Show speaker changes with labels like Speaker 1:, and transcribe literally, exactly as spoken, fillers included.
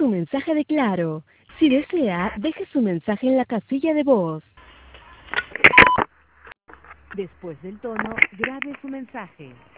Speaker 1: su mensaje de Claro. Si desea, deje su mensaje en la casilla de voz. Después del tono, grabe su mensaje.